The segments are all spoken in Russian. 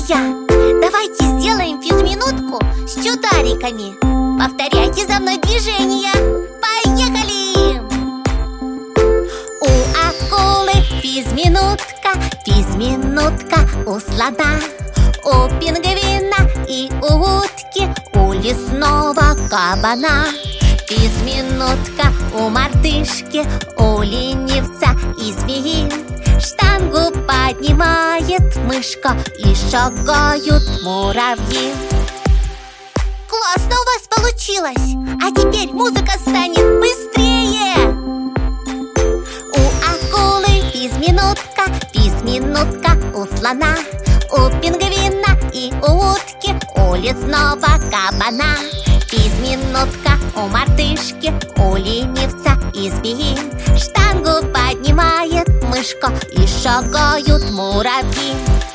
друзья! Давайте сделаем физминутку с чудариками. Повторяйте за мной движения. Поехали! У акулы физминутка, физминутка у слона, у пингвина и у утки, у лесного кабана. Физминутка у мартышки, у ленивца и змеи. Штангу поднимает мышка и шагают муравьи. Классно у вас получилось! А теперь музыка станет быстрее! У акулы физминутка, физминутка у слона, у пингвина и у утки, у лесного кабана. Физминутка у мартышки, у ленивца и змеи. Штангу поднимает мышка и шагают муравьи.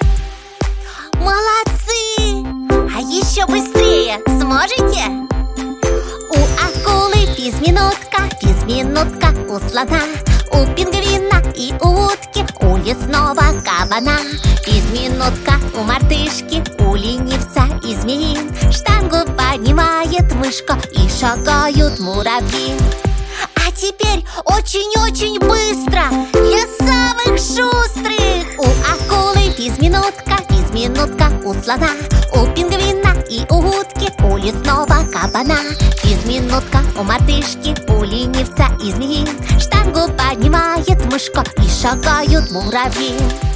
Молодцы! А еще быстрее сможете? У акулы физминутка, физминутка у слона, у пингвина и у утки, у лесного кабана. Физминутка у мартышки, у ленивца и змеи. Штангу поднимает мышка и шагают муравьи. А теперь очень-очень быстро для самых шустрых. У акулы физминутка, физминутка у слона, у пингвина и у утки, у лесного кабана. Физминутка у мартышки, у ленивца и змеи. Штангу поднимает мышка и шагают муравьи.